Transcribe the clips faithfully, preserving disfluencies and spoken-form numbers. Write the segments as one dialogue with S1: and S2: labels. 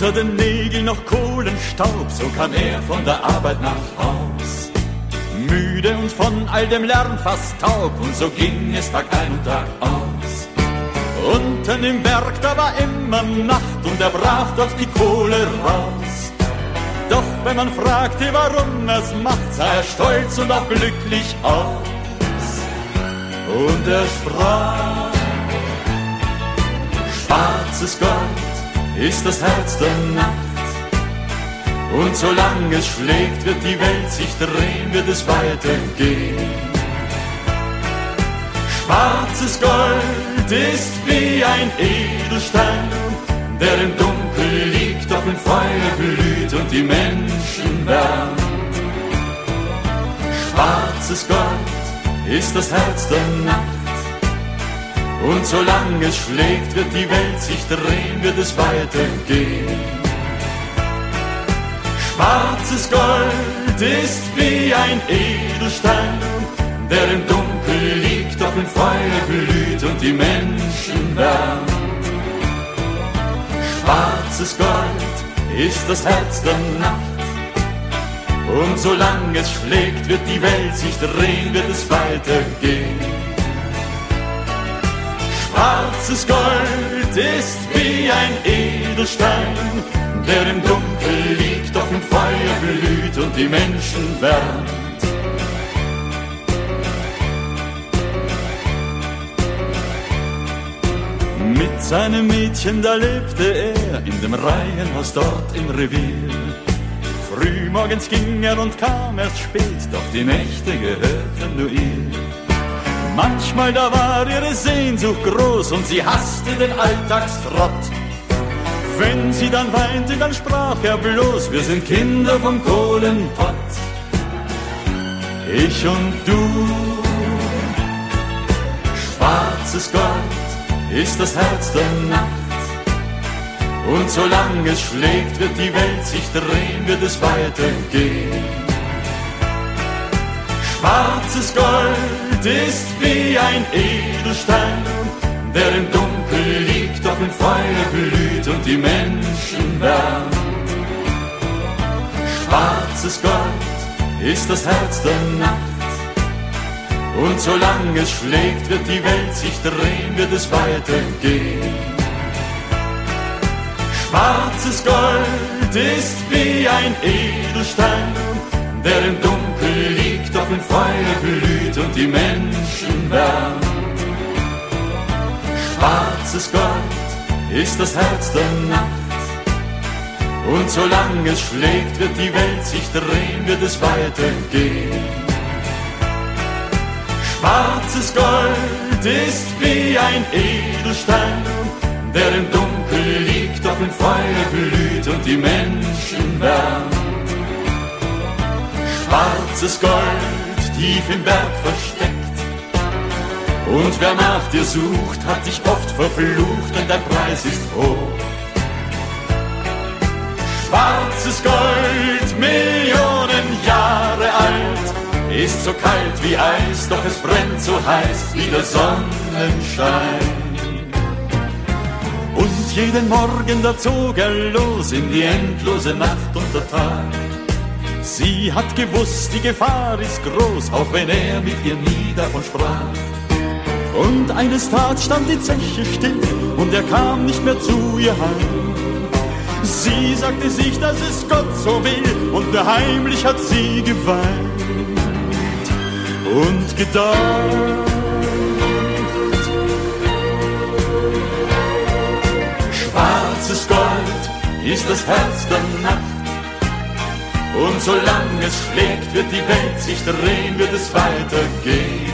S1: unter den Nägeln noch Kohlenstaub, so kam er von der Arbeit nach Haus. Müde und von all dem Lärm fast taub, und so ging es Tag ein und Tag aus. Unten im Berg, da war immer Nacht, und er brach dort die Kohle raus. Doch wenn man fragte, warum er's macht, sah er stolz und auch glücklich aus. Und er sprach: Schwarzes Gold ist das Herz der Nacht, und solange es schlägt, wird die Welt sich drehen, wird es weitergehen. Schwarzes Gold ist wie ein Edelstein, der im Dunkel liegt, doch im Feuer blüht und die Menschen wärmt. Schwarzes Gold ist das Herz der Nacht, und solange es schlägt, wird die Welt sich drehen, wird es weitergehen. Schwarzes Gold ist wie ein Edelstein, der im Dunkel liegt, doch im Feuer blüht und die Menschen wärmt. Schwarzes Gold ist das Herz der Nacht, und solange es schlägt, wird die Welt sich drehen, wird es weitergehen. Schwarzes Gold ist wie ein Edelstein, der im Dunkel liegt, doch im Feuer blüht und die Menschen wärmt. Mit seinem Mädchen, da lebte er in dem Reihenhaus dort im Revier. Frühmorgens ging er und kam erst spät, doch die Nächte gehörten nur ihr. Manchmal, da war ihre Sehnsucht groß und sie hasste den Alltagstrott. Wenn sie dann weinte, dann sprach er bloß: Wir sind Kinder vom Kohlenpott. Ich und du. Schwarzes Gold ist das Herz der Nacht, und solange es schlägt, wird die Welt sich drehen, wird es weitergehen. Schwarzes Gold ist wie ein Edelstein, der im Dunkel liegt, doch im Feuer blüht und die Menschen wärmt. Schwarzes Gold ist das Herz der Nacht, und solange es schlägt, wird die Welt sich drehen, wird es weitergehen. Schwarzes Gold ist wie ein Edelstein, der im Dunkel liegt, doch im Feuer blüht und die Menschen wärmt. Schwarzes Gold ist das Herz der Nacht, und solange es schlägt, wird die Welt sich drehen, wird es weitergehen. Schwarzes Gold ist wie ein Edelstein, der im Dunkel liegt, doch im Feuer blüht und die Menschen wärmt. Schwarzes Gold, tief im Berg versteckt, und wer nach dir sucht, hat dich oft verflucht, denn dein Preis ist hoch. Schwarzes Gold, Millionen Jahre alt, ist so kalt wie Eis, doch es brennt so heiß wie der Sonnenschein. Und jeden Morgen, da zog er los in die endlose Nacht und der Tag. Sie hat gewusst, die Gefahr ist groß, auch wenn er mit ihr nie davon sprach. Und eines Tages stand die Zeche still und er kam nicht mehr zu ihr heim. Sie sagte sich, dass es Gott so will, und nur heimlich hat sie geweint und gedacht: Schwarzes Gold ist das Herz der Nacht, und solange es schlägt, wird die Welt sich drehen, wird es weitergehen.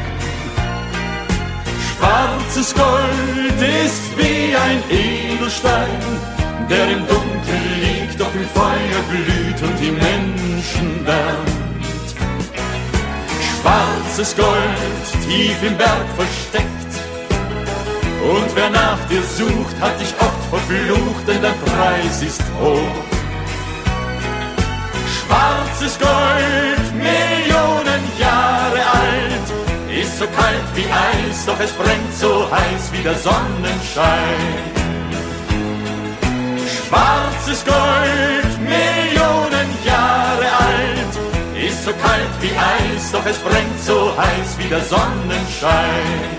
S1: Schwarzes Gold ist wie ein Edelstein, der im Dunkel liegt, doch im Feuer blüht und die Menschen wärmt. Schwarzes Gold, tief im Berg versteckt, und wer nach dir sucht, hat dich oft verflucht, denn der Preis ist hoch. Schwarzes Gold, Millionen Jahre alt, ist so kalt wie Eis, doch es brennt so heiß wie der Sonnenschein. Schwarzes Gold, Millionen Jahre alt, ist so kalt wie Eis, doch es brennt so heiß wie der Sonnenschein.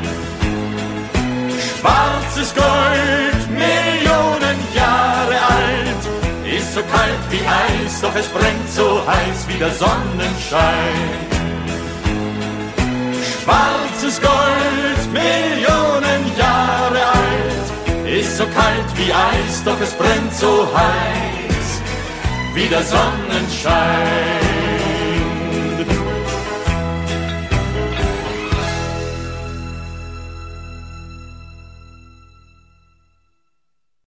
S1: Schwarzes Gold, Millionen Jahre alt, ist so kalt wie Eis, doch es brennt so heiß wie der Sonnenschein. Schwarzes Gold, Millionen Jahre alt, ist so kalt wie Eis, doch es brennt so heiß wie der Sonnenschein.